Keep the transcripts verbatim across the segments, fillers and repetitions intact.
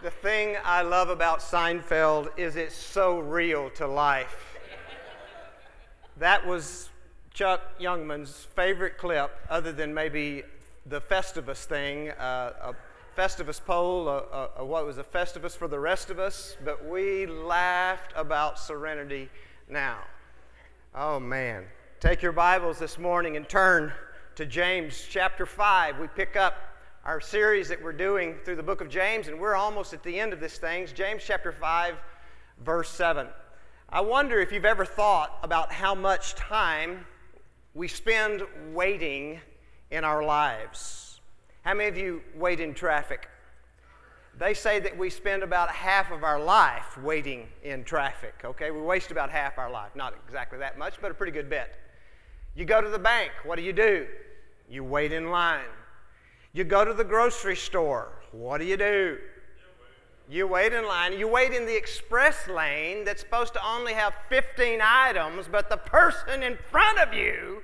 The thing I love about Seinfeld is it's so real to life. That was Chuck Youngman's favorite clip, other than maybe the Festivus thing, uh, a Festivus poll, uh, uh, what was a Festivus for the rest of us, but we laughed about Serenity Now. Oh man. Take your Bibles this morning and turn to James chapter five. We pick up our series that we're doing through the book of James, and we're almost at the end of this thing. James chapter five, verse seven. I wonder if you've ever thought about how much time we spend waiting in our lives. How many of you wait in traffic? They say that we spend about half of our life waiting in traffic, okay? We waste about half our life. Not exactly that much, but a pretty good bit. You go to the bank, what do you do? You wait in line. You go to the grocery store, what do you do? You wait in line. You wait in the express lane that's supposed to only have fifteen items, but the person in front of you,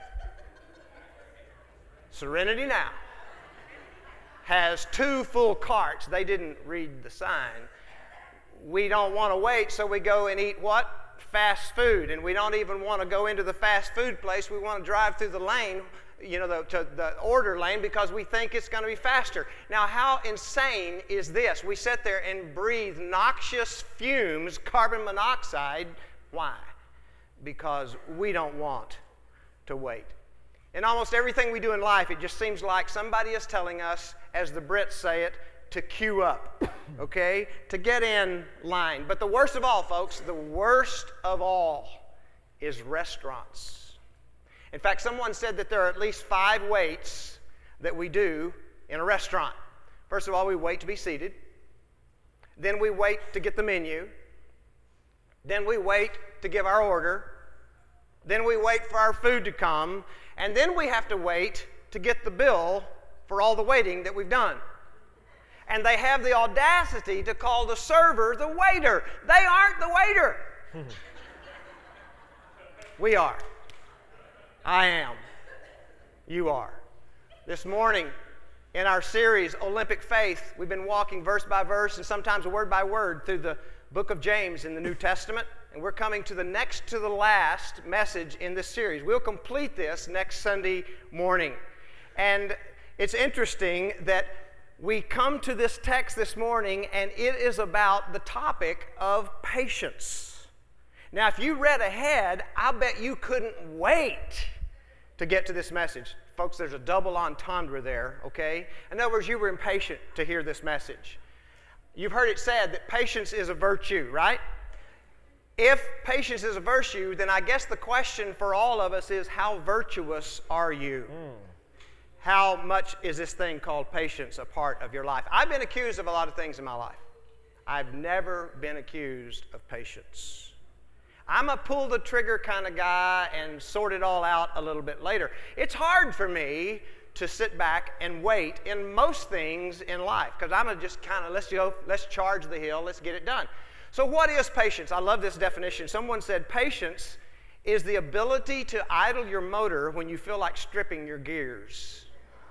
Serenity Now, has two full carts. They didn't read the sign. We don't want to wait, so we go and eat what? Fast food. And we don't even want to go into the fast food place. We want to drive through the lane, you know, the, to the order lane, because we think it's going to be faster. Now, how insane is this? We sit there and breathe noxious fumes, carbon monoxide. Why? Because we don't want to wait. In almost everything we do in life, it just seems like somebody is telling us, as the Brits say it, to queue up, okay? To get in line. But the worst of all, folks, the worst of all is restaurants. In fact, someone said that there are at least five waits that we do in a restaurant. First of all, we wait to be seated. Then we wait to get the menu. Then we wait to give our order. Then we wait for our food to come. And then we have to wait to get the bill for all the waiting that we've done. And they have the audacity to call the server the waiter. They aren't the waiter. We are. I am. You are. This morning, in our series, Olympic Faith, we've been walking verse by verse and sometimes word by word through the book of James in the New Testament. And we're coming to the next to the last message in this series. We'll complete this next Sunday morning. And it's interesting that we come to this text this morning, and it is about the topic of patience. Now, if you read ahead, I bet you couldn't wait to get to this message. Folks, there's a double entendre there, okay? In other words, you were impatient to hear this message. You've heard it said that patience is a virtue, right? If patience is a virtue, then I guess the question for all of us is, how virtuous are you? Mm. How much is this thing called patience a part of your life? I've been accused of a lot of things in my life. I've never been accused of patience. I'm a pull the trigger kind of guy and sort it all out a little bit later. It's hard for me to sit back and wait in most things in life, because I'm gonna just kind of, let's go, let's charge the hill, let's get it done. So what is patience? I love this definition. Someone said patience is the ability to idle your motor when you feel like stripping your gears.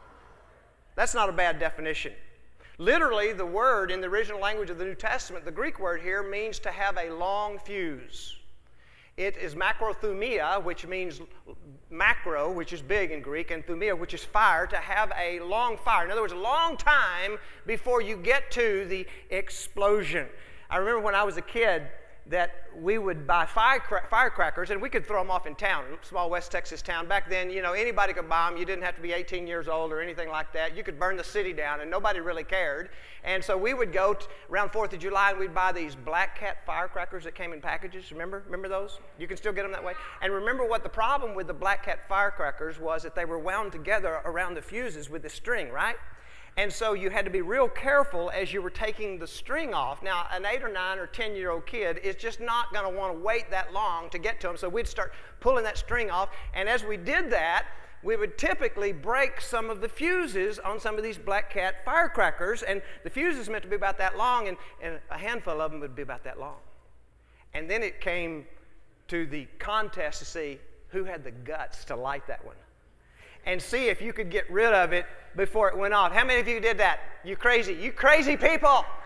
That's not a bad definition. Literally, the word in the original language of the New Testament, the Greek word here, means to have a long fuse. It is macrothumia, which means macro, which is big in Greek, and thumia, which is fire, to have a long fire. In other words, a long time before you get to the explosion. I remember when I was a kid that we would buy firecra- firecrackers, and we could throw them off in town, a small West Texas town. Back then, you know, anybody could buy them. You didn't have to be eighteen years old or anything like that. You could burn the city down, and nobody really cared. And so we would go t- around fourth of July, and we'd buy these Black Cat firecrackers that came in packages. Remember? Remember those? You can still get them that way. And remember what the problem with the Black Cat firecrackers was, that they were wound together around the fuses with the string, right? And so you had to be real careful as you were taking the string off. Now, an eight or nine or ten-year-old kid is just not going to want to wait that long to get to them. So we'd start pulling that string off. And as we did that, we would typically break some of the fuses on some of these Black Cat firecrackers. And the fuses meant to be about that long, and, and a handful of them would be about that long. And then it came to the contest to see who had the guts to light that one and see if you could get rid of it before it went off. How many of you did that? You crazy, you crazy people.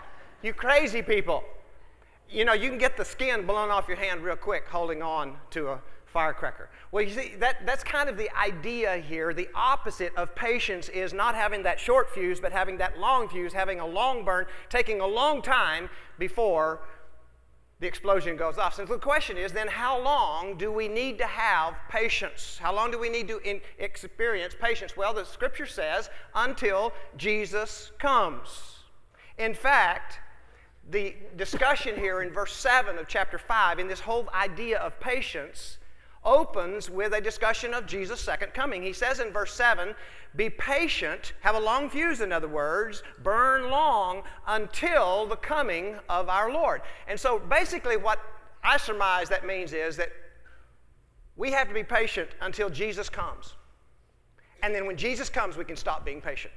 You crazy people. You know, you can get the skin blown off your hand real quick holding on to a firecracker. Well, you see, that, that's kind of the idea here. The opposite of patience is not having that short fuse, but having that long fuse, having a long burn, taking a long time before the explosion goes off. So the question is then, how long do we need to have patience? How long do we need to in, experience patience? Well, the scripture says, until Jesus comes. In fact, the discussion here in verse seven of chapter five, in this whole idea of patience, opens with a discussion of Jesus' second coming. He says in verse seven, be patient, have a long fuse, in other words, burn long until the coming of our Lord. And so basically what I surmise that means is that we have to be patient until Jesus comes. And then when Jesus comes, we can stop being patient.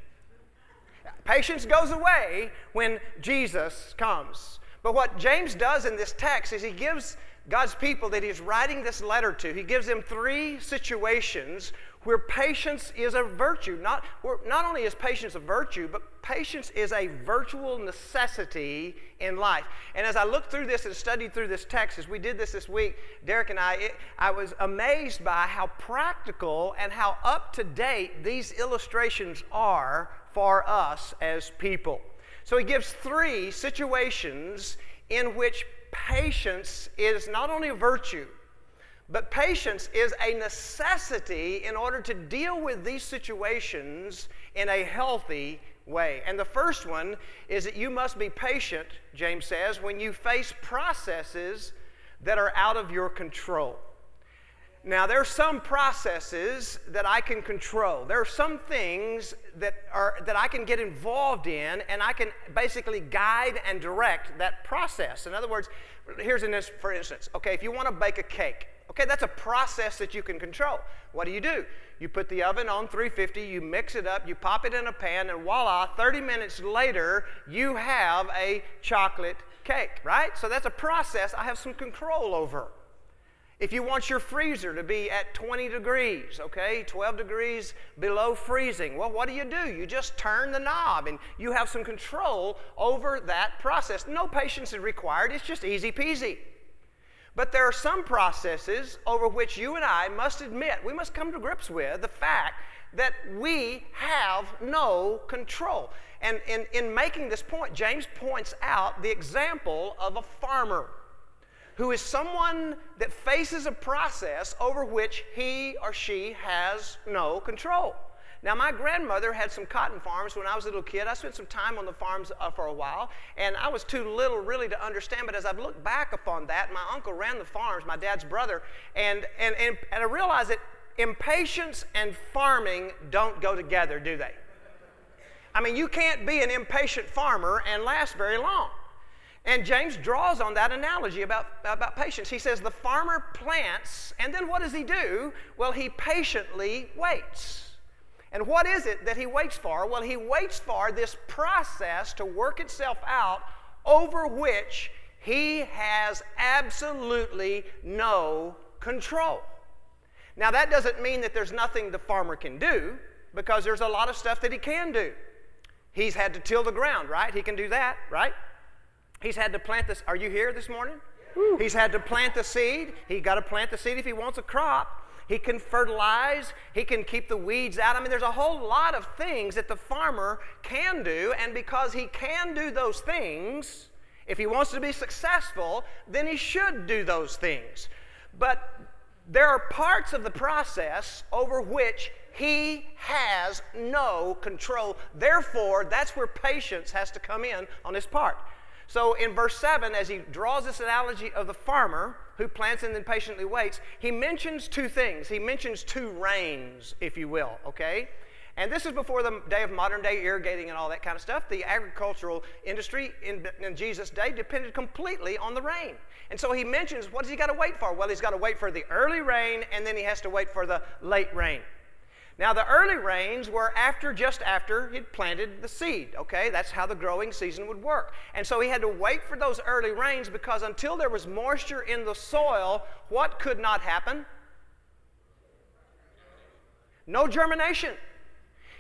Patience goes away when Jesus comes. But what James does in this text is he gives God's people that he's writing this letter to, he gives them three situations where patience is a virtue. Not, not only is patience a virtue, but patience is a virtual necessity in life. And as I looked through this and studied through this text, as we did this this week, Derek and I, it, I was amazed by how practical and how up-to-date these illustrations are for us as people. So he gives three situations in which patience is not only a virtue, but patience is a necessity in order to deal with these situations in a healthy way. And the first one is that you must be patient, James says, when you face processes that are out of your control. Now, there are some processes that I can control. There are some things that are that I can get involved in, and I can basically guide and direct that process. In other words, here's an for instance. Okay, if you want to bake a cake, okay, that's a process that you can control. What do you do? You put the oven on three fifty, you mix it up, you pop it in a pan, and voila, thirty minutes later, you have a chocolate cake, right? So that's a process I have some control over. If you want your freezer to be at twenty degrees, okay, twelve degrees below freezing, well, what do you do? You just turn the knob and you have some control over that process. No patience is required. It's just easy peasy. But there are some processes over which you and I must admit, we must come to grips with the fact that we have no control. And in, in making this point, James points out the example of a farmer who is someone that faces a process over which he or she has no control. Now, my grandmother had some cotton farms when I was a little kid. I spent some time on the farms uh, for a while, and I was too little really to understand, but as I've looked back upon that, my uncle ran the farms, my dad's brother, and, and, and, and I realized that impatience and farming don't go together, do they? I mean, you can't be an impatient farmer and last very long. And James draws on that analogy about, about patience. He says the farmer plants, and then what does he do? Well, he patiently waits. And what is it that he waits for? Well, he waits for this process to work itself out over which he has absolutely no control. Now, that doesn't mean that there's nothing the farmer can do, because there's a lot of stuff that he can do. He's had to till the ground, right? He can do that, right? He's had to plant this. Are you here this morning? Woo. He's had to plant the seed. He's got to plant the seed if he wants a crop. He can fertilize. He can keep the weeds out. I mean, there's a whole lot of things that the farmer can do, and because he can do those things, if he wants to be successful, then he should do those things. But there are parts of the process over which he has no control. Therefore, that's where patience has to come in on his part. So in verse seven, as he draws this analogy of the farmer who plants and then patiently waits, he mentions two things. He mentions two rains, if you will, okay? And this is before the day of modern day irrigating and all that kind of stuff. The agricultural industry in, in Jesus' day depended completely on the rain. And so he mentions, what does he got to wait for? Well, he's got to wait for the early rain, and then he has to wait for the late rain. Now, the early rains were after, just after he'd planted the seed, okay? That's how the growing season would work. And so he had to wait for those early rains, because until there was moisture in the soil, what could not happen? No germination.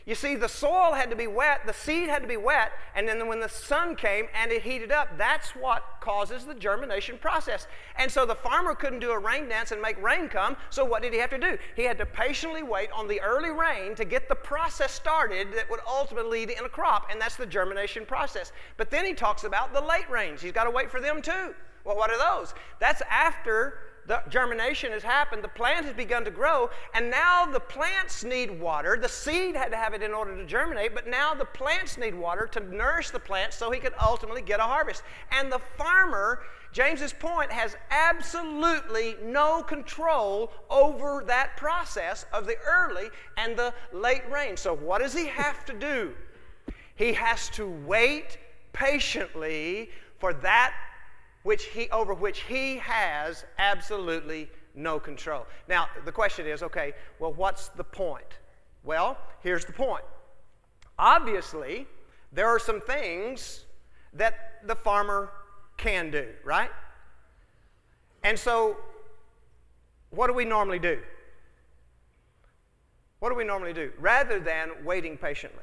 You see, the soil had to be wet, the seed had to be wet, and then when the sun came and it heated up, that's what causes the germination process. And so the farmer couldn't do a rain dance and make rain come, so what did he have to do? He had to patiently wait on the early rain to get the process started that would ultimately lead in a crop, and that's the germination process. But then he talks about the late rains. He's got to wait for them too. Well, what are those? That's after the germination has happened, the plant has begun to grow, and now the plants need water. The seed had to have it in order to germinate, but now the plants need water to nourish the plants so he could ultimately get a harvest. And the farmer, James's point, has absolutely no control over that process of the early and the late rain. So what does he have to do? He has to wait patiently for that which he, over which he has absolutely no control. Now, the question is, okay, well, what's the point? Well, here's the point. Obviously, there are some things that the farmer can do, right? And so, what do we normally do? What do we normally do? Rather than waiting patiently.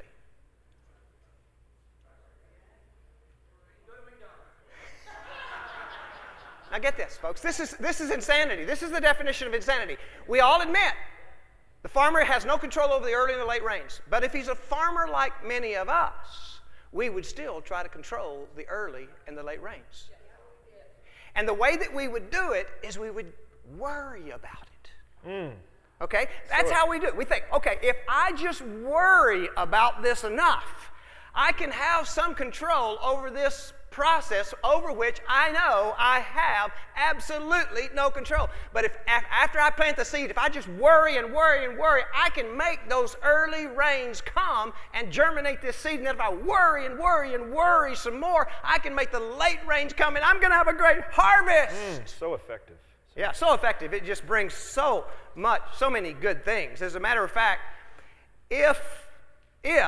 Now get this, folks. This is, this is insanity. This is the definition of insanity. We all admit the farmer has no control over the early and the late rains. But if he's a farmer like many of us, we would still try to control the early and the late rains. And the way that we would do it is we would worry about it. Mm. Okay? That's sure. how we do it. We think, okay, if I just worry about this enough, I can have some control over this process over which I know I have absolutely no control. But if after I plant the seed, if I just worry and worry and worry, I can make those early rains come and germinate this seed. And then if I worry and worry and worry some more, I can make the late rains come and I'm going to have a great harvest. Mm, so effective. So yeah, so effective. It just brings so much, so many good things. As a matter of fact, if, if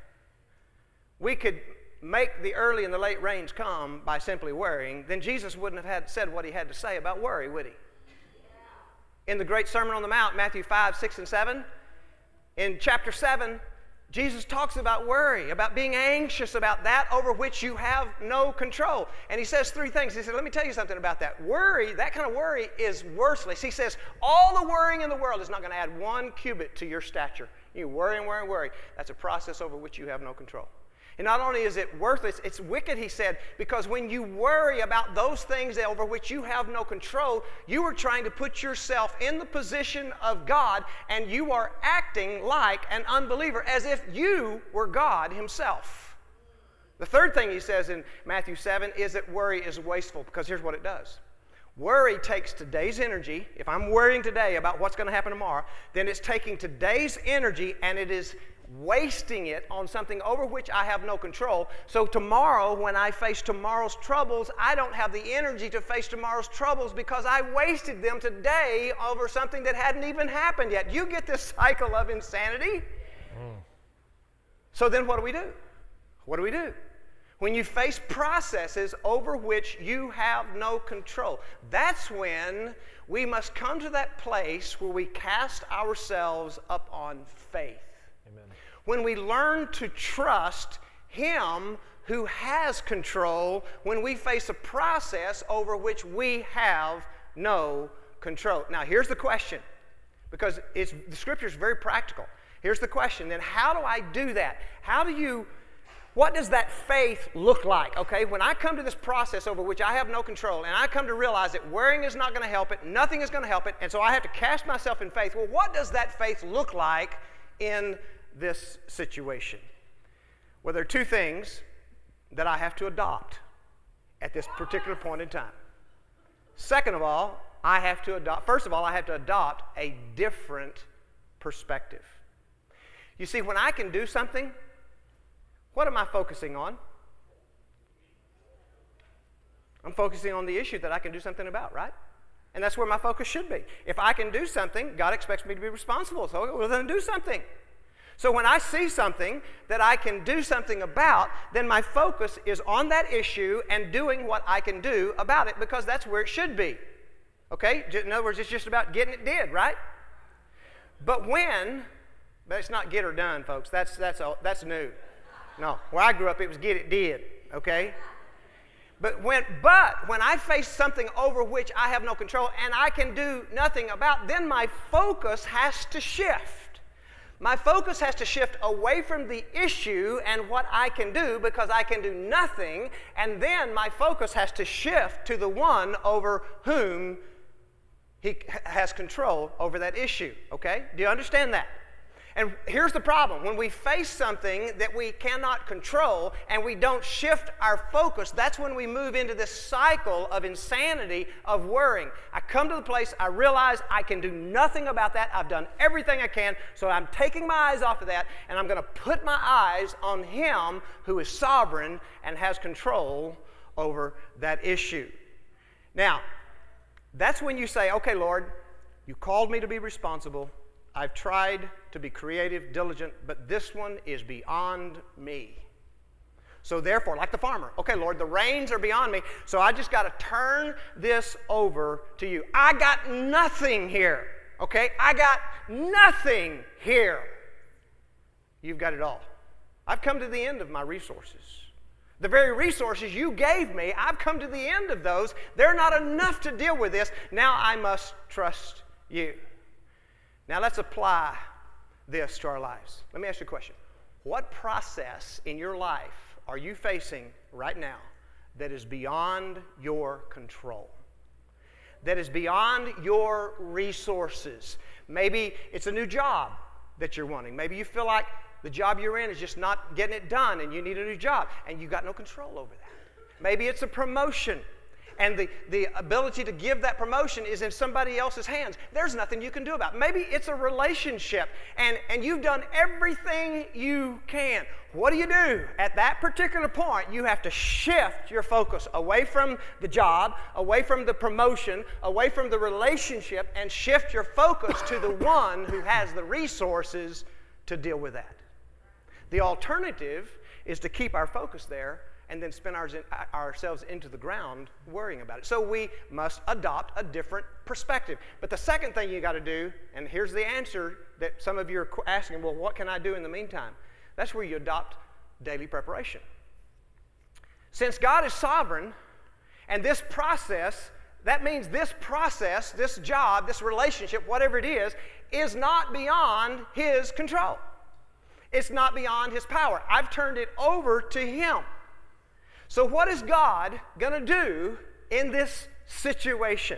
we could make the early and the late rains come by simply worrying, then Jesus wouldn't have had said what he had to say about worry, would he? In the great Sermon on the Mount, Matthew five, six, and seven, in chapter seven, Jesus talks about worry, about being anxious about that over which you have no control. And he says three things. He said, let me tell you something about that. Worry, that kind of worry is worthless. He says, all the worrying in the world is not going to add one cubit to your stature. You worry and worry and worry. That's a process over which you have no control. And not only is it worthless, it's wicked, he said, because when you worry about those things over which you have no control, you are trying to put yourself in the position of God, and you are acting like an unbeliever, as if you were God himself. The third thing he says in Matthew seven is that worry is wasteful, because here's what it does. Worry takes today's energy. If I'm worrying today about what's going to happen tomorrow, then it's taking today's energy and it is wasting it on something over which I have no control. So tomorrow, when I face tomorrow's troubles, I don't have the energy to face tomorrow's troubles because I wasted them today over something that hadn't even happened yet. You get this cycle of insanity? Mm. So then what do we do? What do we do? When you face processes over which you have no control, that's when we must come to that place where we cast ourselves up on faith. Amen. When we learn to trust Him who has control when we face a process over which we have no control. Now, here's the question, because it's, the Scripture is very practical. Here's the question, then how do I do that? How do you, what does that faith look like? Okay, when I come to this process over which I have no control, and I come to realize that worrying is not going to help it, nothing is going to help it, and so I have to cast myself in faith. Well, what does that faith look like in this situation? Well, there are two things that I have to adopt at this particular point in time. Second of all, I have to adopt, first of all, I have to adopt a different perspective. You see, when I can do something, what am I focusing on? I'm focusing on the issue that I can do something about, right? And that's where my focus should be. If I can do something, God expects me to be responsible, so well, then do something. So when I see something that I can do something about, then my focus is on that issue and doing what I can do about it, because that's where it should be. Okay? In other words, it's just about getting it did, right? But when But it's not get or done, folks. That's, that's, that's new. No, where I grew up, it was get it did, okay? But when, but when I face something over which I have no control and I can do nothing about, then my focus has to shift. My focus has to shift away from the issue and what I can do because I can do nothing, and then my focus has to shift to the one over whom he has control over that issue, okay? Do you understand that? And here's the problem. When we face something that we cannot control and we don't shift our focus, that's when we move into this cycle of insanity of worrying. I come to the place, I realize I can do nothing about that. I've done everything I can, so I'm taking my eyes off of that, and I'm going to put my eyes on Him who is sovereign and has control over that issue. Now, that's when you say, okay, Lord, you called me to be responsible. I've tried to be creative, diligent, but this one is beyond me. So therefore, like the farmer, okay, Lord, the reins are beyond me, so I just got to turn this over to you. I got nothing here, okay? I got nothing here. You've got it all. I've come to the end of my resources. The very resources you gave me, I've come to the end of those. They're not enough to deal with this. Now I must trust you. Now let's apply this to our lives. Let me ask you a question. What process in your life are you facing right now that is beyond your control? That is beyond your resources? Maybe it's a new job that you're wanting. Maybe you feel like the job you're in is just not getting it done and you need a new job and you've got no control over that. Maybe it's a promotion, and the, the ability to give that promotion is in somebody else's hands. There's nothing you can do about it. Maybe it's a relationship, and, and you've done everything you can. What do you do? At that particular point, you have to shift your focus away from the job, away from the promotion, away from the relationship, and shift your focus to the one who has the resources to deal with that. The alternative is to keep our focus there and then spin ours in, ourselves into the ground worrying about it. So we must adopt a different perspective. But the second thing you got to do, and here's the answer that some of you are asking, well, what can I do in the meantime? That's where you adopt daily preparation. Since God is sovereign, and this process, that means this process, this job, this relationship, whatever it is, is not beyond His control. It's not beyond His power. I've turned it over to Him. So what is God going to do in this situation?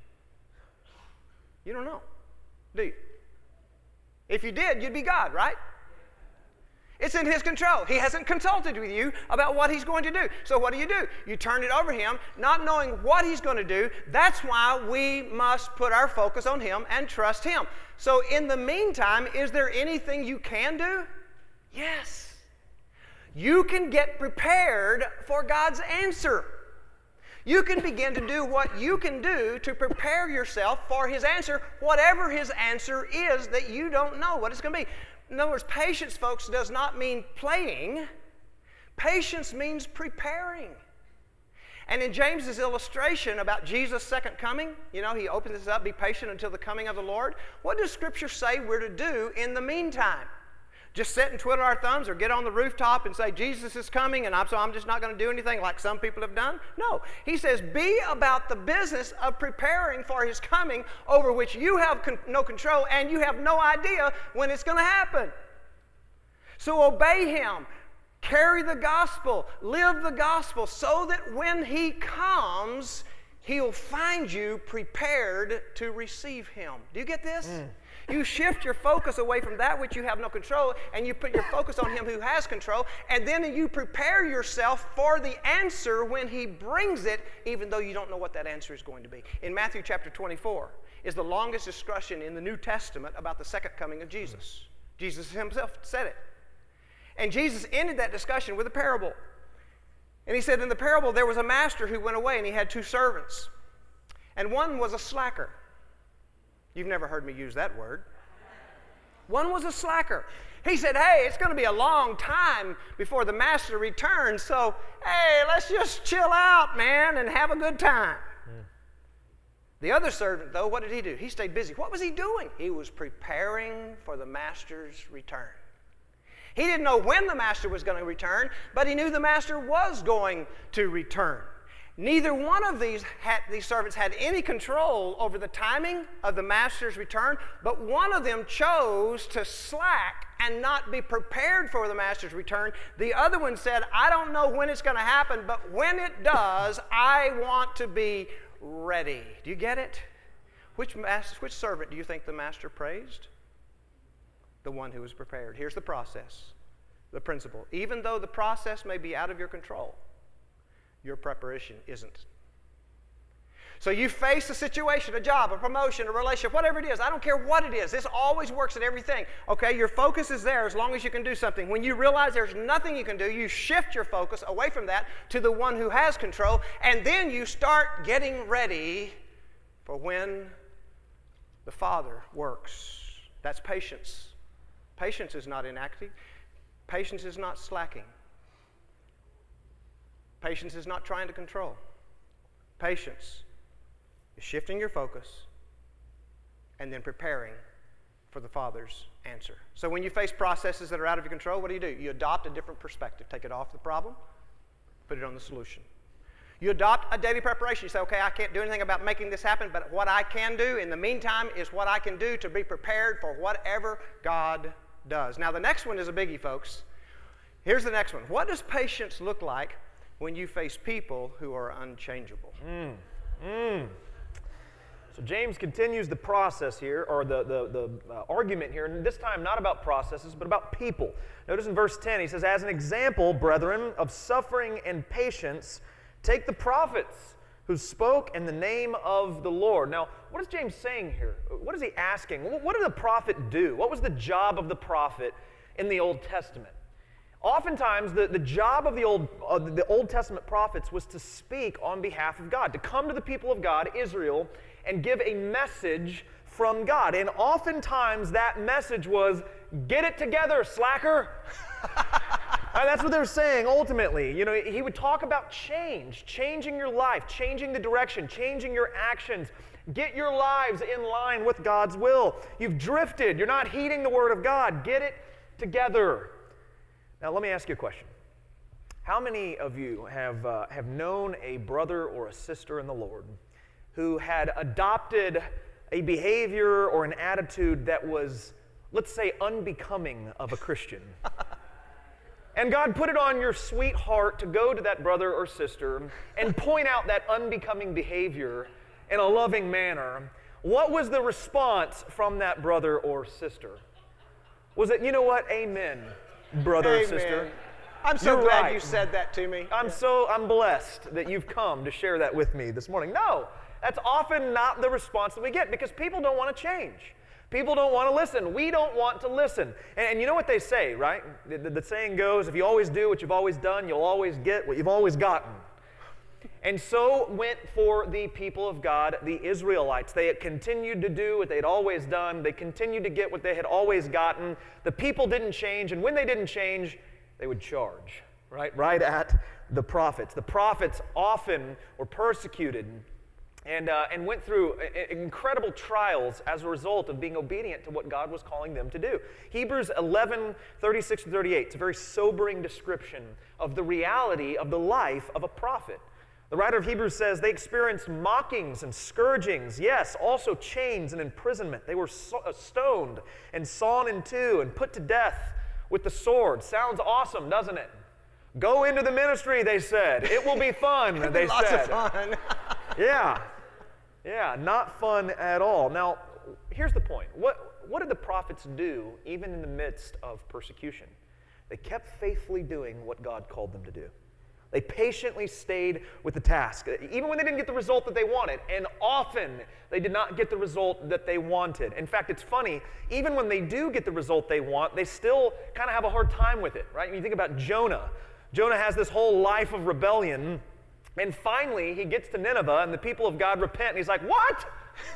You don't know, do you? If you did, you'd be God, right? It's in His control. He hasn't consulted with you about what He's going to do. So what do you do? You turn it over to Him, not knowing what He's going to do. That's why we must put our focus on Him and trust Him. So in the meantime, is there anything you can do? Yes. You can get prepared for God's answer. You can begin to do what you can do to prepare yourself for His answer, whatever His answer is that you don't know what it's going to be. In other words, patience, folks, does not mean playing. Patience means preparing. And in James's illustration about Jesus' second coming, you know, he opens this up, be patient until the coming of the Lord. What does Scripture say we're to do in the meantime? Just sit and twiddle our thumbs or get on the rooftop and say, Jesus is coming, and I'm, so I'm just not going to do anything like some people have done? No. He says, be about the business of preparing for His coming, over which you have con- no control and you have no idea when it's going to happen. So obey Him. Carry the gospel. Live the gospel so that when He comes, He'll find you prepared to receive Him. Do you get this? Mm. You shift your focus away from that which you have no control, and you put your focus on Him who has control, and then you prepare yourself for the answer when He brings it, even though you don't know what that answer is going to be. In Matthew chapter twenty-four is the longest discussion in the New Testament about the second coming of Jesus. Jesus Himself said it. And Jesus ended that discussion with a parable. And He said, in the parable, there was a master who went away, and he had two servants. And one was a slacker. You've never heard me use that word. One was a slacker. He said, hey, it's going to be a long time before the master returns, so, hey, let's just chill out, man, and have a good time. Mm. The other servant, though, what did he do? He stayed busy. What was he doing? He was preparing for the master's return. He didn't know when the master was going to return, but he knew the master was going to return. Neither one of these, had, these servants had any control over the timing of the master's return, but one of them chose to slack and not be prepared for the master's return. The other one said, I don't know when it's going to happen, but when it does, I want to be ready. Do you get it? Which, master, which servant do you think the master praised? The one who was prepared. Here's the process, the principle. Even though the process may be out of your control, your preparation isn't. So you face a situation, a job, a promotion, a relationship, whatever it is. I don't care what it is. This always works at everything. Okay, your focus is there as long as you can do something. When you realize there's nothing you can do, you shift your focus away from that to the one who has control, and then you start getting ready for when the Father works. That's patience. Patience is not inactive. Patience is not slacking. Patience is not trying to control. Patience is shifting your focus and then preparing for the Father's answer. So when you face processes that are out of your control, what do you do? You adopt a different perspective. Take it off the problem, put it on the solution. You adopt a daily preparation. You say, okay, I can't do anything about making this happen, but what I can do in the meantime is what I can do to be prepared for whatever God does. Now, the next one is a biggie, folks. Here's the next one. What does patience look like when you face people who are unchangeable? Mm. Mm. So James continues the process here, or the, the, the uh, argument here, and this time not about processes, but about people. Notice in verse ten, he says, as an example, brethren, of suffering and patience, take the prophets who spoke in the name of the Lord. Now, what is James saying here? What is he asking? What did the prophet do? What was the job of the prophet in the Old Testament? Oftentimes, the, the job of the Old, uh, the Old Testament prophets was to speak on behalf of God, to come to the people of God, Israel, and give a message from God. And oftentimes, that message was, get it together, slacker. And that's what they're saying ultimately. You know, he would talk about change, changing your life, changing the direction, changing your actions. Get your lives in line with God's will. You've drifted. You're not heeding the word of God. Get it together. Now, let me ask you a question. How many of you have, uh, have known a brother or a sister in the Lord who had adopted a behavior or an attitude that was, let's say, unbecoming of a Christian? And God put it on your sweet heart to go to that brother or sister and point out that unbecoming behavior in a loving manner. What was the response from that brother or sister? Was it, you know what, amen, brother Amen. or sister? I'm so You're glad right. you said that to me. I'm so, I'm blessed that you've come to share that with me this morning. No, that's often not the response that we get because people don't want to change. People don't want to listen. We don't want to listen. And, and you know what they say, right? The, the, the saying goes, if you always do what you've always done, you'll always get what you've always gotten. And so went for the people of God, the Israelites. They had continued to do what they'd always done. They continued to get what they had always gotten. The people didn't change, and when they didn't change, they would charge, right? Right at the prophets. The prophets often were persecuted and, uh, and went through incredible trials as a result of being obedient to what God was calling them to do. Hebrews eleven, thirty-six to thirty-eight, it's a very sobering description of the reality of the life of a prophet. The writer of Hebrews says they experienced mockings and scourgings, yes, also chains and imprisonment. They were so, uh, stoned and sawn in two and put to death with the sword. Sounds awesome, doesn't it? Go into the ministry, they said. It will be fun, they Lots said. of fun. Yeah, yeah, not fun at all. Now, here's the point. What, what did the prophets do even in the midst of persecution? They kept faithfully doing what God called them to do. They patiently stayed with the task, even when they didn't get the result that they wanted. And often, they did not get the result that they wanted. In fact, it's funny, even when they do get the result they want, they still kind of have a hard time with it, right? When you think about Jonah, Jonah has this whole life of rebellion, and finally, he gets to Nineveh, and the people of God repent, and he's like, what?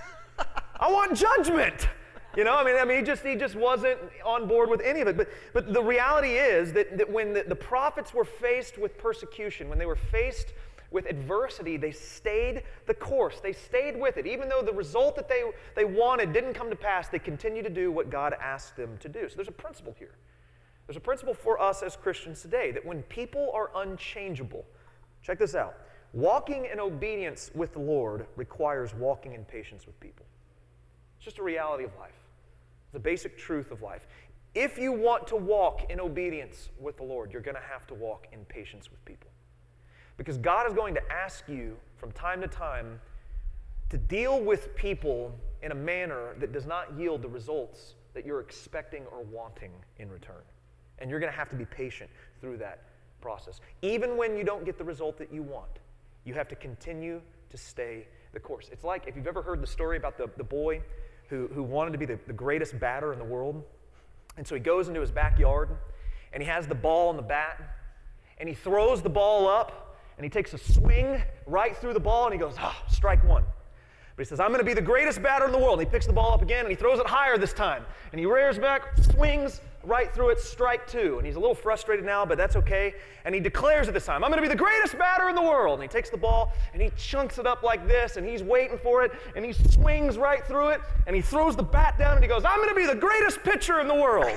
I want judgment! You know, I mean, I mean, he just he just wasn't on board with any of it. But but the reality is that, that when the, the prophets were faced with persecution, when they were faced with adversity, they stayed the course. They stayed with it. Even though the result that they, they wanted didn't come to pass, they continued to do what God asked them to do. So there's a principle here. There's a principle for us as Christians today that when people are unchangeable, check this out, walking in obedience with the Lord requires walking in patience with people. It's just a reality of life. It's the basic truth of life. If you want to walk in obedience with the Lord, you're going to have to walk in patience with people. Because God is going to ask you from time to time to deal with people in a manner that does not yield the results that you're expecting or wanting in return. And you're going to have to be patient through that process. Even when you don't get the result that you want, you have to continue to stay the course. It's like if you've ever heard the story about the, the boy who, who wanted to be the, the greatest batter in the world. And so he goes into his backyard, and he has the ball and the bat, and he throws the ball up, and he takes a swing right through the ball, and he goes, ah, strike one. But he says, I'm going to be the greatest batter in the world. And he picks the ball up again, and he throws it higher this time. And he rears back, swings right through it, strike two. And he's a little frustrated now, but that's okay. And he declares it this time, I'm going to be the greatest batter in the world. And he takes the ball, and he chunks it up like this, and he's waiting for it, and he swings right through it, and he throws the bat down, and he goes, I'm going to be the greatest pitcher in the world.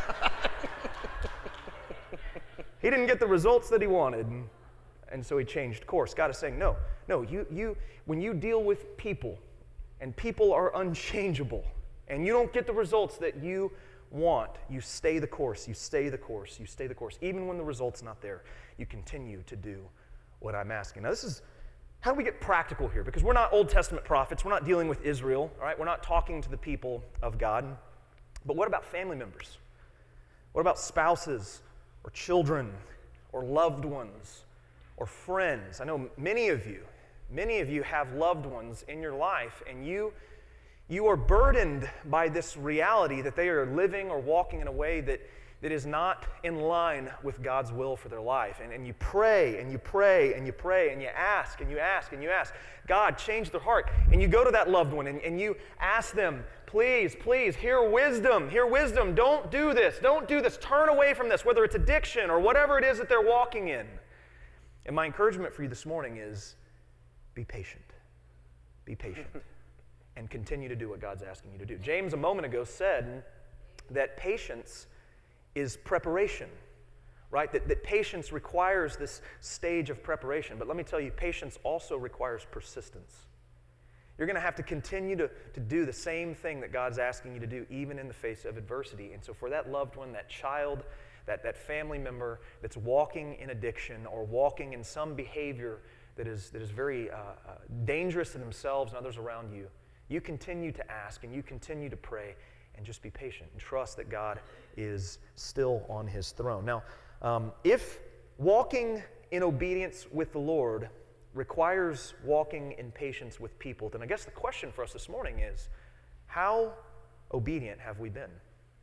He didn't get the results that he wanted. And so he changed course. God is saying, no, no, you, you, when you deal with people, and people are unchangeable, and you don't get the results that you want, you stay the course, you stay the course, you stay the course. Even when the result's not there, you continue to do what I'm asking. Now this is, how do we get practical here? Because we're not Old Testament prophets, we're not dealing with Israel, all right? We're not talking to the people of God. But what about family members? What about spouses, or children, or loved ones, or friends? I know many of you, many of you have loved ones in your life, and you, you are burdened by this reality that they are living or walking in a way that, that is not in line with God's will for their life. And, and you pray, and you pray, and you pray, and you ask, and you ask, and you ask, God, change their heart. And you go to that loved one, and, and you ask them, please, please, hear wisdom, hear wisdom. Don't do this, don't do this. Turn away from this, whether it's addiction or whatever it is that they're walking in. And my encouragement for you this morning is be patient. Be patient. And continue to do what God's asking you to do. James a moment ago said that patience is preparation, right? That, that patience requires this stage of preparation. But let me tell you, patience also requires persistence. You're going to have to continue to, to do the same thing that God's asking you to do, even in the face of adversity. And so for that loved one, that child, That, that family member that's walking in addiction or walking in some behavior that is, that is very uh, uh, dangerous to themselves and others around you, you continue to ask and you continue to pray and just be patient and trust that God is still on his throne. Now, um, if walking in obedience with the Lord requires walking in patience with people, then I guess the question for us this morning is, how obedient have we been?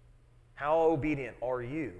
How obedient are you?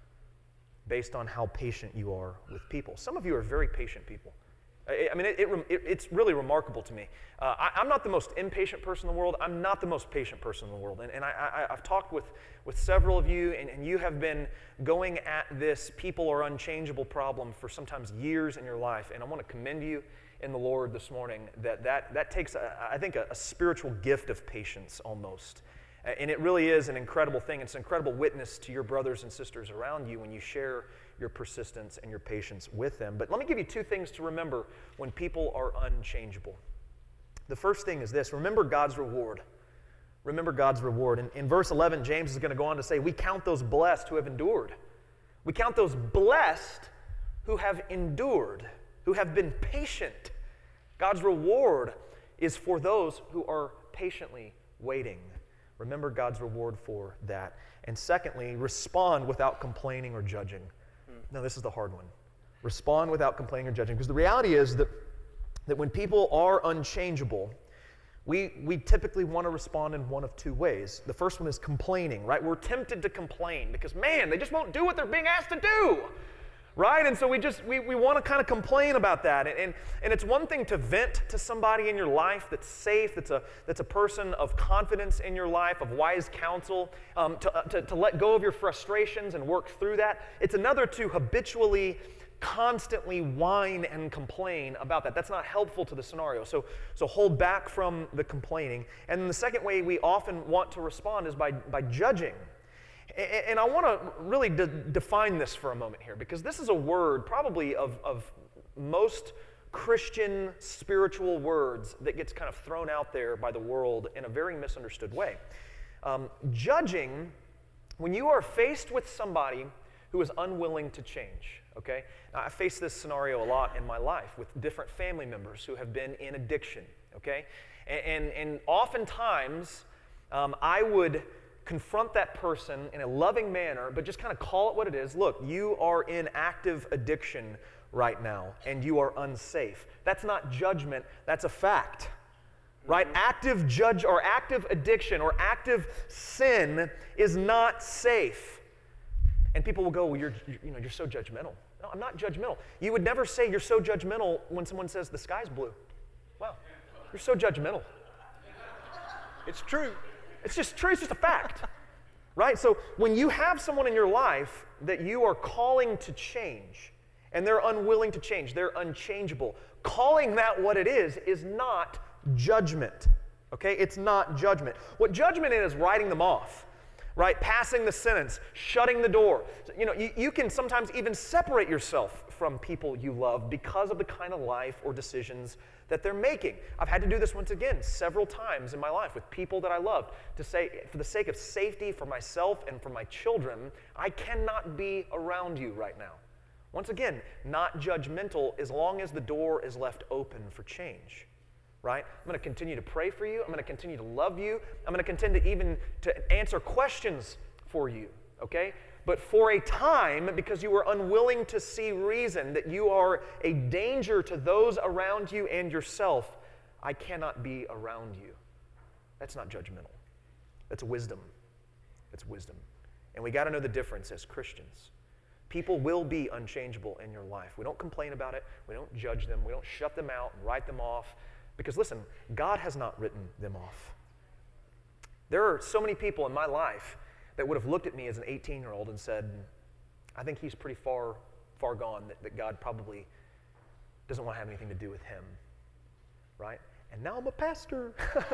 Based on how patient you are with people. Some of you are very patient people. I, I mean, it, it, it's really remarkable to me. Uh, I, I'm not the most impatient person in the world. I'm not the most patient person in the world. And, and I, I, I've talked with, with several of you, and, and you have been going at this people are unchangeable problem for sometimes years in your life. And I want to commend you in the Lord this morning that that, that takes, a, I think, a, a spiritual gift of patience almost. And it really is an incredible thing. It's an incredible witness to your brothers and sisters around you when you share your persistence and your patience with them. But let me give you two things to remember when people are unchangeable. The first thing is this: remember God's reward. Remember God's reward. In, in verse eleven, James is going to go on to say, we count those blessed who have endured. We count those blessed who have endured, who have been patient. God's reward is for those who are patiently waiting. Remember God's reward for that. And secondly, respond without complaining or judging. Now, this is the hard one. Respond without complaining or judging. Because the reality is that, that when people are unchangeable, we, we typically want to respond in one of two ways. The first one is complaining, right? We're tempted to complain because, man, they just won't do what they're being asked to do. Right? And so we just, we, we want to kind of complain about that. And, and, and it's one thing to vent to somebody in your life that's safe, that's a, that's a person of confidence in your life, of wise counsel, um, to, uh, to, to let go of your frustrations and work through that. It's another to habitually constantly whine and complain about that. That's not helpful to the scenario. So, so hold back from the complaining. And then the second way we often want to respond is by, by judging. And, and I want to really de- define this for a moment here, because this is a word probably of, of most Christian spiritual words that gets kind of thrown out there by the world in a very misunderstood way. Um, judging, when you are faced with somebody who is unwilling to change, okay? Now, I face this scenario a lot in my life with different family members who have been in addiction, okay? And, and, and oftentimes, um, I would confront that person in a loving manner, but just kind of call it what it is. Look, you are in active addiction right now, and you are unsafe. That's not judgment, that's a fact. Right? Mm-hmm. Active judge or active addiction or active sin is not safe. And people will go, well, you're, you know, you're so judgmental. No, I'm not judgmental. You would never say you're so judgmental when someone says the sky's blue. Wow, you're so judgmental. It's true. It's just true. It's just a fact. Right? So when you have someone in your life that you are calling to change, and they're unwilling to change, they're unchangeable, calling that what it is is not judgment, okay? It's not judgment. What judgment is, is writing them off, right? Passing the sentence, shutting the door. You know, you, you can sometimes even separate yourself from people you love because of the kind of life or decisions that they're making. I've had to do this once again several times in my life with people that I loved to say, for the sake of safety for myself and for my children, I cannot be around you right now. Once again, not judgmental as long as the door is left open for change. Right? I'm going to continue to pray for you. I'm going to continue to love you. I'm going to continue to even to answer questions for you, okay? But for a time, because you are unwilling to see reason that you are a danger to those around you and yourself, I cannot be around you. That's not judgmental. That's wisdom. That's wisdom. And we got to know the difference as Christians. People will be unchangeable in your life. We don't complain about it. We don't judge them. We don't shut them out and write them off. Because listen, God has not written them off. There are so many people in my life that would have looked at me as an eighteen-year-old and said, I think he's pretty far, far gone, that, that God probably doesn't want to have anything to do with him. Right? And now I'm a pastor.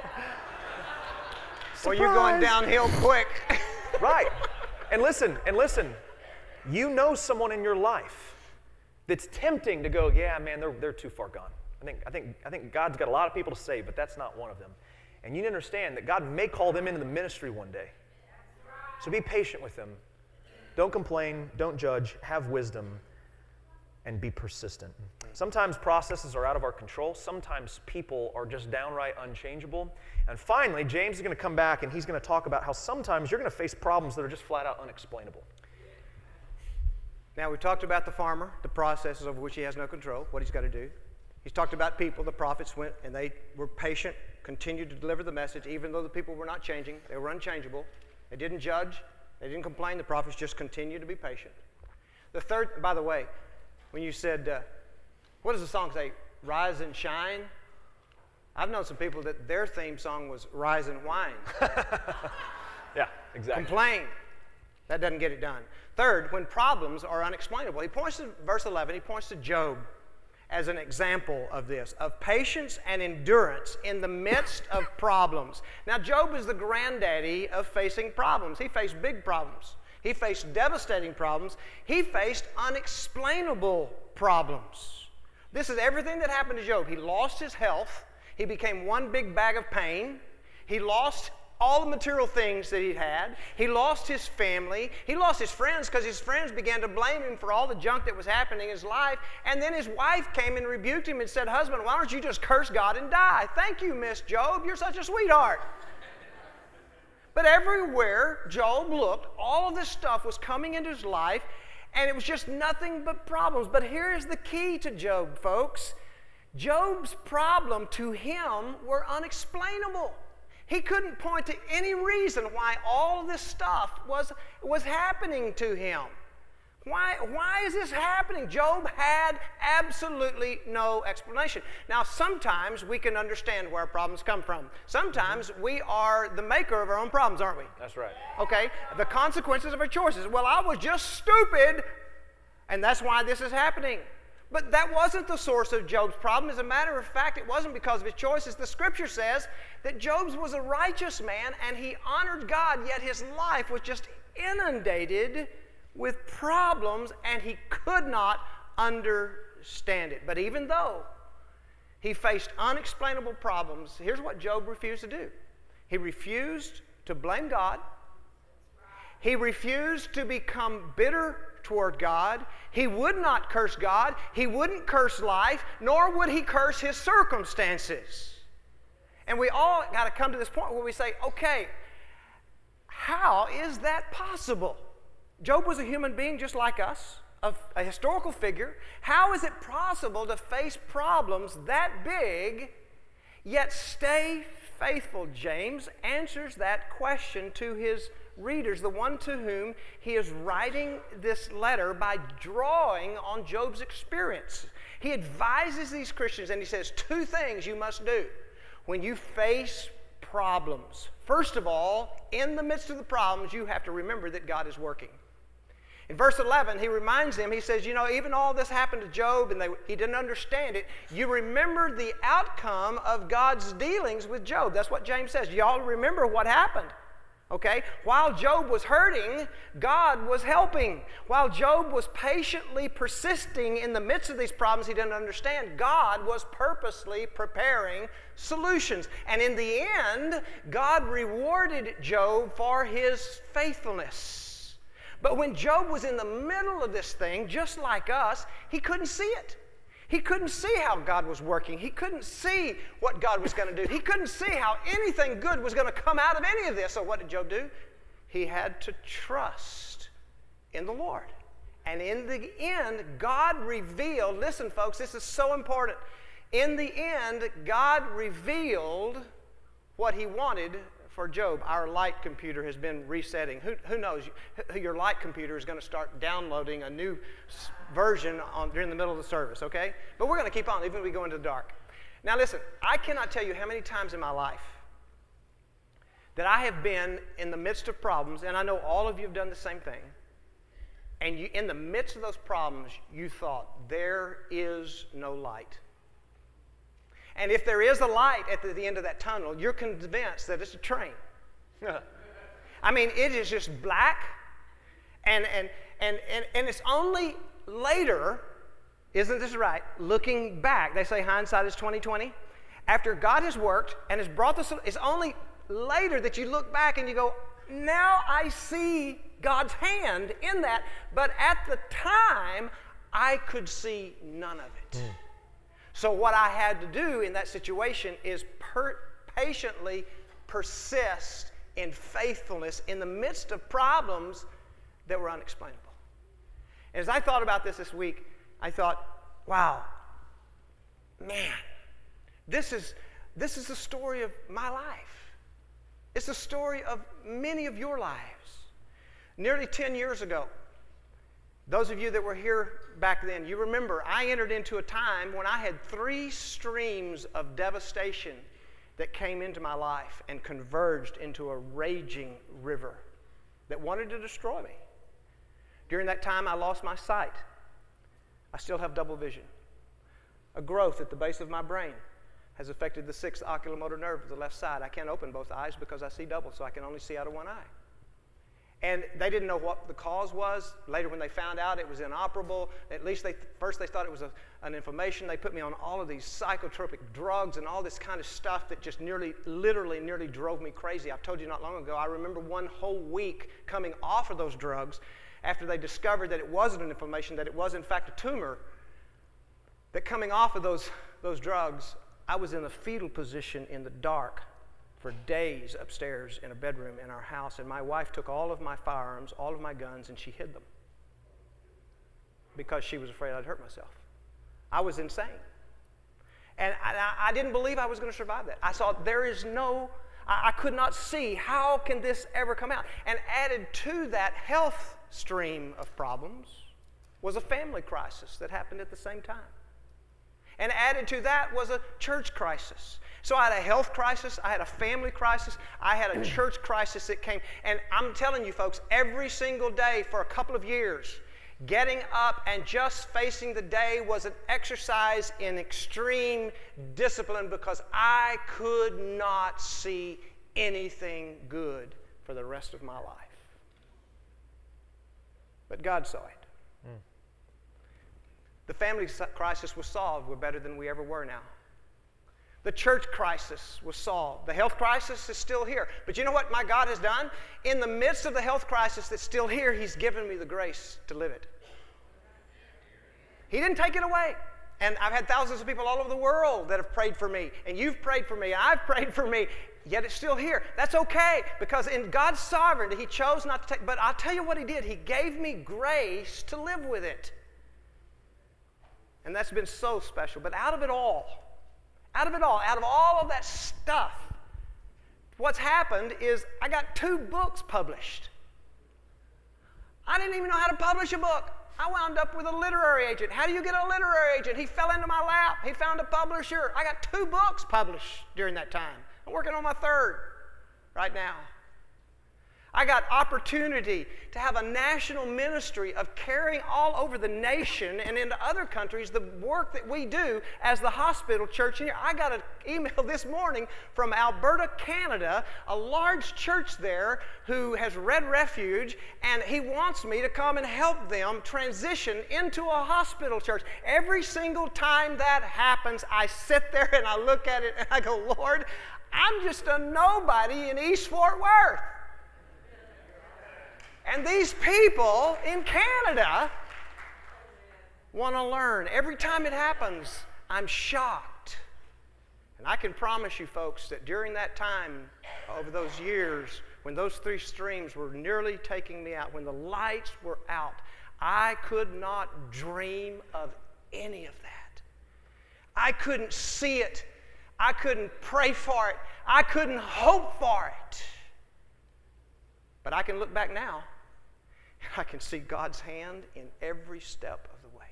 Well, you're going downhill quick. Right. And listen, and listen, you know someone in your life that's tempting to go, yeah, man, they're, they're too far gone. I think, I, think, I think God's got a lot of people to save, but that's not one of them. And you need to understand that God may call them into the ministry one day. So be patient with them. Don't complain, don't judge, have wisdom, and be persistent. Sometimes processes are out of our control. Sometimes people are just downright unchangeable. And finally, James is going to come back and he's going to talk about how sometimes you're going to face problems that are just flat out unexplainable. Now, we talked about the farmer, the processes over which he has no control, what he's got to do. He's talked about people. The prophets went and they were patient, continued to deliver the message, even though the people were not changing. They were unchangeable. They didn't judge. They didn't complain. The prophets just continued to be patient. The third, by the way, when you said, uh, what does the song say? Rise and shine. I've known some people that their theme song was Rise and whine. Yeah, exactly. Complain. That doesn't get it done. Third, when problems are unexplainable. He points to verse eleven, he points to Job as an example of this, of patience and endurance in the midst of problems. Now, Job is the granddaddy of facing problems. He faced big problems. He faced devastating problems. He faced unexplainable problems. This is everything that happened to Job. He lost his health. He became one big bag of pain. He lost all the material things that he'd had. He lost his family. He lost his friends because his friends began to blame him for all the junk that was happening in his life. And then his wife came and rebuked him and said, husband, why don't you just curse God and die? Thank you, Miss Job. You're such a sweetheart. But everywhere Job looked, all of this stuff was coming into his life, and it was just nothing but problems. But here's the key to Job, folks. Job's problem to him were unexplainable. He couldn't point to any reason why all of this stuff was, was happening to him. Why, why is this happening? Job had absolutely no explanation. Now, sometimes we can understand where our problems come from. Sometimes we are the maker of our own problems, aren't we? That's right. Okay? The consequences of our choices. Well, I was just stupid, And that's why this is happening. But that wasn't the source of Job's problem. As a matter of fact, it wasn't because of his choices. The Scripture says that Job was a righteous man and he honored God, yet his life was just inundated with problems and he could not understand it. But even though he faced unexplainable problems, here's what Job refused to do. He refused to blame God. He refused to become bitter toward God. He would not curse God. He wouldn't curse life, nor would he curse his circumstances. And we all got to come to this point where we say, okay, how is that possible? Job was a human being just like us, a, a historical figure. How is it possible to face problems that big, yet stay faithful? James answers that question to his readers, the one to whom he is writing this letter, by drawing on Job's experience. He advises these Christians and he says two things you must do when you face problems. First of all, in the midst of the problems, you have to remember that God is working. In verse eleven, he reminds them, he says, you know, even all this happened to Job and they, he didn't understand it. You remember the outcome of God's dealings with Job. That's what James says. Y'all remember what happened. Okay? While Job was hurting, God was helping. While Job was patiently persisting in the midst of these problems he didn't understand, God was purposely preparing solutions. And in the end, God rewarded Job for his faithfulness. But when Job was in the middle of this thing, just like us, he couldn't see it. He couldn't see how God was working. He couldn't see what God was going to do. He couldn't see how anything good was going to come out of any of this. So what did Job do? He had to trust in the Lord. And in the end, God revealed, listen folks, this is so important. In the end, God revealed what he wanted for Job. Our light computer has been resetting. Who, who knows? Your light computer is going to start downloading a new version on, during the middle of the service, okay? But we're going to keep on even if we go into the dark. Now listen, I cannot tell you how many times in my life that I have been in the midst of problems, and I know all of you have done the same thing, and you, in the midst of those problems, you thought, there is no light. And if there is a light at the, the end of that tunnel, you're convinced that it's a train. I mean, it is just black, and, and, and, and, and it's only later, isn't this right, looking back, they say hindsight is twenty twenty, after God has worked and has brought this, it's only later that you look back and you go, now I see God's hand in that, but at the time, I could see none of it. Mm. So what I had to do in that situation is per- patiently persist in faithfulness in the midst of problems that were unexplainable. And as I thought about this this week, I thought, wow, man, this is, this is the story of my life. It's the story of many of your lives. Nearly ten years ago, those of you that were here back then, you remember I entered into a time when I had three streams of devastation that came into my life and converged into a raging river that wanted to destroy me. During that time, I lost my sight. I still have double vision. A growth at the base of my brain has affected the sixth oculomotor nerve of the left side. I can't open both eyes because I see double, so I can only see out of one eye. And they didn't know what the cause was. Later when they found out it was inoperable, at least they first they thought it was a, an inflammation. They put me on all of these psychotropic drugs and all this kind of stuff that just nearly, literally nearly drove me crazy. I've told you not long ago, I remember one whole week coming off of those drugs after they discovered that it wasn't an inflammation, that it was in fact a tumor, that coming off of those, those drugs, I was in a fetal position in the dark for days upstairs in a bedroom in our house, and my wife took all of my firearms, all of my guns, and she hid them because she was afraid I'd hurt myself. I was insane. And I, I didn't believe I was going to survive that. I saw there is no, I, I could not see how can this ever come out. And added to that health stream of problems was a family crisis that happened at the same time. And added to that was a church crisis. So I had a health crisis, I had a family crisis, I had a church crisis that came. And I'm telling you folks, every single day for a couple of years, Getting up and just facing the day was an exercise in extreme discipline because I could not see anything good for the rest of my life. But God saw it. Mm. The family crisis was solved. We're better than we ever were now. The church crisis was solved. The health crisis is still here. But you know what my God has done? In the midst of the health crisis that's still here, He's given me the grace to live it. He didn't take it away. And I've had thousands of people all over the world that have prayed for me. And you've prayed for me. And I've prayed for me. Yet it's still here. That's okay. Because in God's sovereignty, He chose not to take. But I'll tell you what He did. He gave me grace to live with it. And that's been so special. But out of it all, out of it all, out of all of that stuff, what's happened is I got two books published. I didn't even know how to publish a book. I wound up with a literary agent. How do you get a literary agent? He fell into my lap. He found a publisher. I got two books published during that time. I'm working on my third right now. I got opportunity to have a national ministry of carrying all over the nation and into other countries the work that we do as the hospital church here. I got an email this morning from Alberta, Canada, a large church there who has Red Refuge, and he wants me to come and help them transition into a hospital church. Every single time that happens, I sit there and I look at it and I go, Lord, I'm just a nobody in East Fort Worth. And these people in Canada want to learn. Every time it happens, I'm shocked. And I can promise you folks that during that time, over those years, when those three streams were nearly taking me out, when the lights were out, I could not dream of any of that. I couldn't see it. I couldn't pray for it. I couldn't hope for it. But I can look back now. I can see God's hand in every step of the way.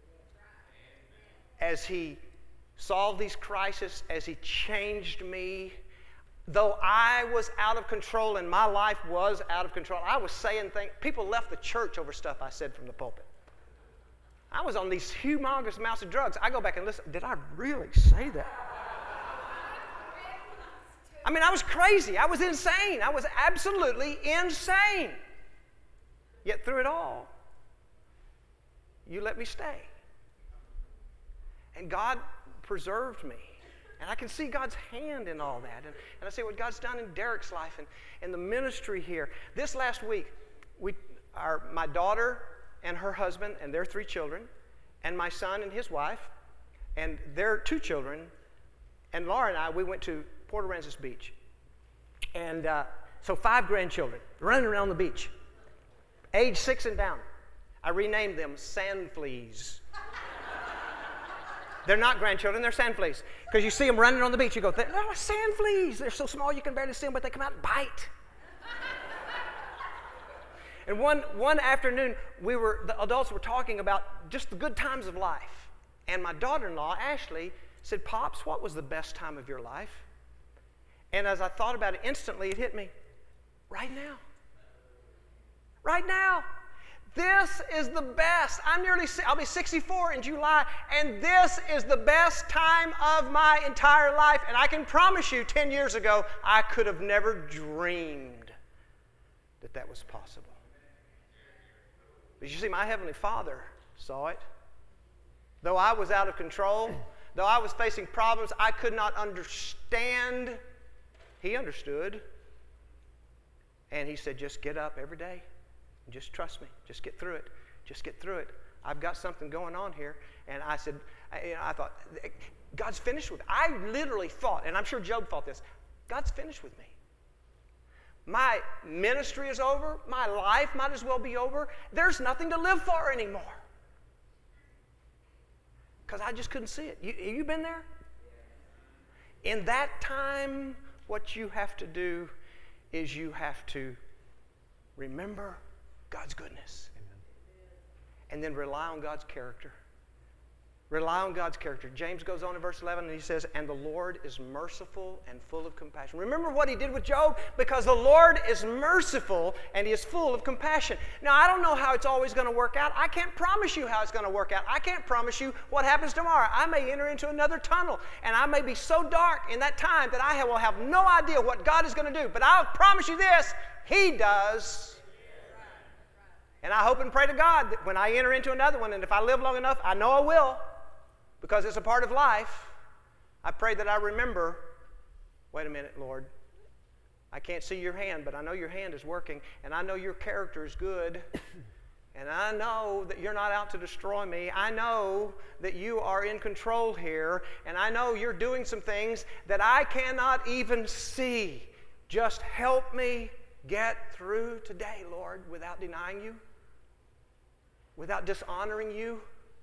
As He solved these crises, as He changed me, though I was out of control and my life was out of control, I was saying things. People left the church over stuff I said from the pulpit. I was on these humongous amounts of drugs. I go back and listen. Did I really say that? I mean, I was crazy. I was insane. I was absolutely insane. Yet through it all, you let me stay. And God preserved me. And I can see God's hand in all that. And, and I see what God's done in Derek's life and, and the ministry here. This last week, we, our, my daughter and her husband and their three children, and my son and his wife, and their two children, and Laura and I, we went to Port Aransas Beach. And uh, so five grandchildren running around the beach. Age six and down. I renamed them sand fleas. They're not grandchildren, they're sand fleas. Because you see them running on the beach, you go, they're sand fleas. They're so small you can barely see them, but they come out and bite. And one, one afternoon, we were, the adults were talking about just the good times of life. And my daughter-in-law, Ashley, said, Pops, what was the best time of your life? And as I thought about it, instantly it hit me. Right now. Right now. This is the best. I'm nearly, I'll be sixty-four in July, and this is the best time of my entire life. And I can promise you, ten years ago, I could have never dreamed that that was possible. But you see, my Heavenly Father saw it. Though I was out of control, though I was facing problems I could not understand, He understood. And He said, just get up every day. Just trust me. Just get through it. Just get through it. I've got something going on here. And I said, I, you know, I thought, God's finished with me. I literally thought, and I'm sure Job thought this, God's finished with me. My ministry is over. My life might as well be over. There's nothing to live for anymore. Because I just couldn't see it. You, have you been there? In that time, what you have to do is you have to remember God's goodness. Amen. And then rely on God's character. Rely on God's character. James goes on in verse eleven and he says, and the Lord is merciful and full of compassion. Remember what he did with Job? Because the Lord is merciful and he is full of compassion. Now, I don't know how it's always going to work out. I can't promise you how it's going to work out. I can't promise you what happens tomorrow. I may enter into another tunnel and I may be so dark in that time that I will have no idea what God is going to do. But I'll promise you this, he does. And I hope and pray to God that when I enter into another one, and if I live long enough, I know I will, because it's a part of life, I pray that I remember, wait a minute, Lord, I can't see your hand, but I know your hand is working, and I know your character is good, and I know that you're not out to destroy me. I know that you are in control here, and I know you're doing some things that I cannot even see. Just help me get through today, Lord, without denying you, without dishonoring you,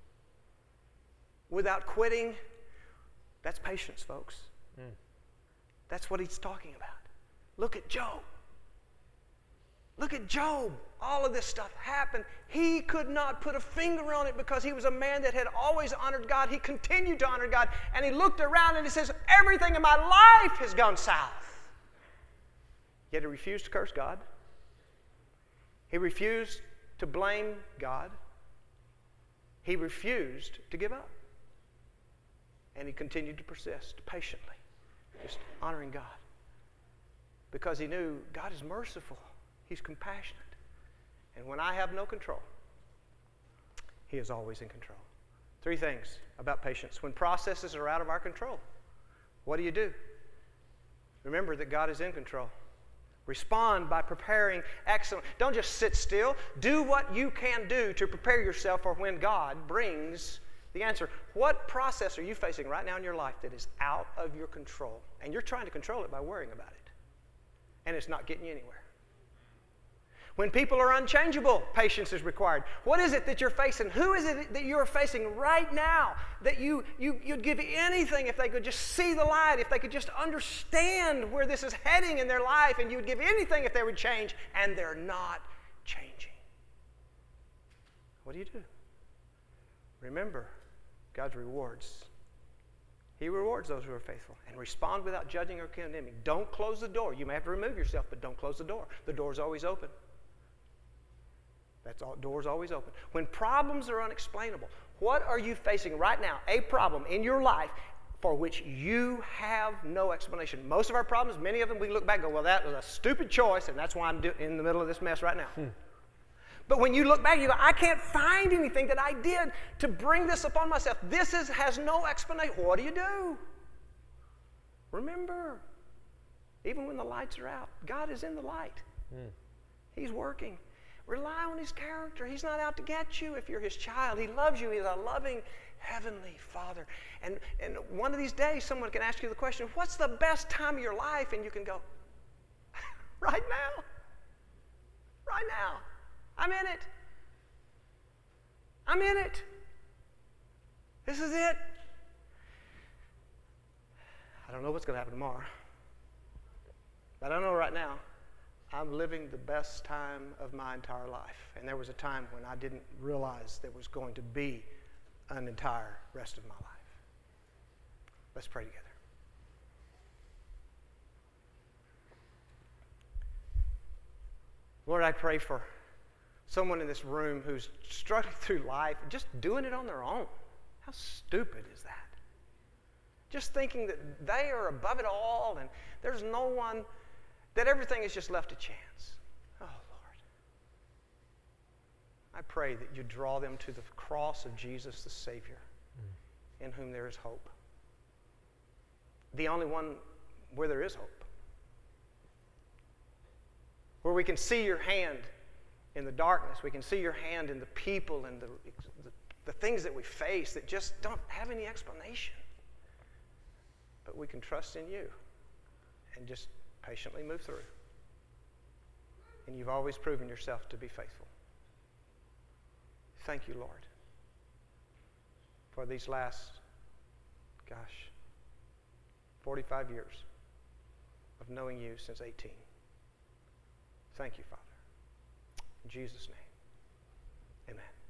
without quitting. That's patience, folks. Mm. That's what he's talking about. Look at Job. Look at Job. All of this stuff happened. He could not put a finger on it because he was a man that had always honored God. He continued to honor God. And he looked around and he says, everything in my life has gone south. Yet he refused to curse God. He refused to blame God. He refused to give up. And he continued to persist patiently, just honoring God. Because he knew God is merciful. He's compassionate. And when I have no control, he is always in control. Three things about patience. When processes are out of our control, what do you do? Remember that God is in control. Respond by preparing excellent. Don't just sit still. Do what you can do to prepare yourself for when God brings the answer. What process are you facing right now in your life that is out of your control? And you're trying to control it by worrying about it. And it's not getting you anywhere. When people are unchangeable, patience is required. What is it that you're facing? Who is it that you're facing right now that you, you, you'd give anything if they could just see the light, if they could just understand where this is heading in their life, and you would give anything if they would change, and they're not changing? What do you do? Remember God's rewards. He rewards those who are faithful. And respond without judging or condemning. Don't close the door. You may have to remove yourself, but don't close the door. The door's always open. That's all. Door's always open. When problems are unexplainable, what are you facing right now? A problem in your life for which you have no explanation. Most of our problems, many of them, we look back and go, well, that was a stupid choice, and that's why I'm do- in the middle of this mess right now. Hmm. But when you look back, you go, I can't find anything that I did to bring this upon myself. This is, has no explanation. What do you do? Remember, even when the lights are out, God is in the light. Mm. He's working. Rely on his character. He's not out to get you if you're his child. He loves you. He's a loving heavenly Father. And, and one of these days, someone can ask you the question, what's the best time of your life? And you can go, right now. Right now. I'm in it. I'm in it. This is it. I don't know what's going to happen tomorrow. But I know right now, I'm living the best time of my entire life. And there was a time when I didn't realize there was going to be an entire rest of my life. Let's pray together. Lord, I pray for someone in this room who's struggling through life, just doing it on their own. How stupid is that? Just thinking that they are above it all and there's no one, that everything is just left to chance. Oh, Lord. I pray that you draw them to the cross of Jesus the Savior, mm. in whom there is hope. The only one where there is hope. Where we can see your hand in the darkness. We can see your hand in the people and the, the, the things that we face that just don't have any explanation. But we can trust in you and just patiently move through. And you've always proven yourself to be faithful. Thank you, Lord, for these last, gosh, forty-five years of knowing you since eighteen. Thank you, Father. In Jesus' name, amen.